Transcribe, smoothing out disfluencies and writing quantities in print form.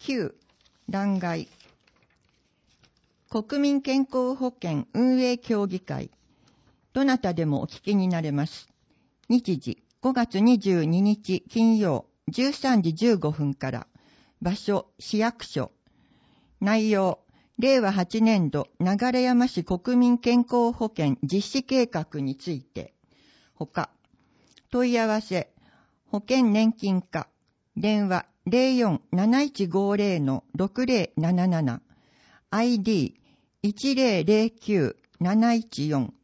9、欄外。国民健康保険運営協議会。どなたでもお聞きになれます。日時5月22日金曜13時15分から。場所市役所。内容令和8年度流山市国民健康保険実施計画について。ほか、問い合わせ保険年金課電話 04-7150-6077 ID1009-714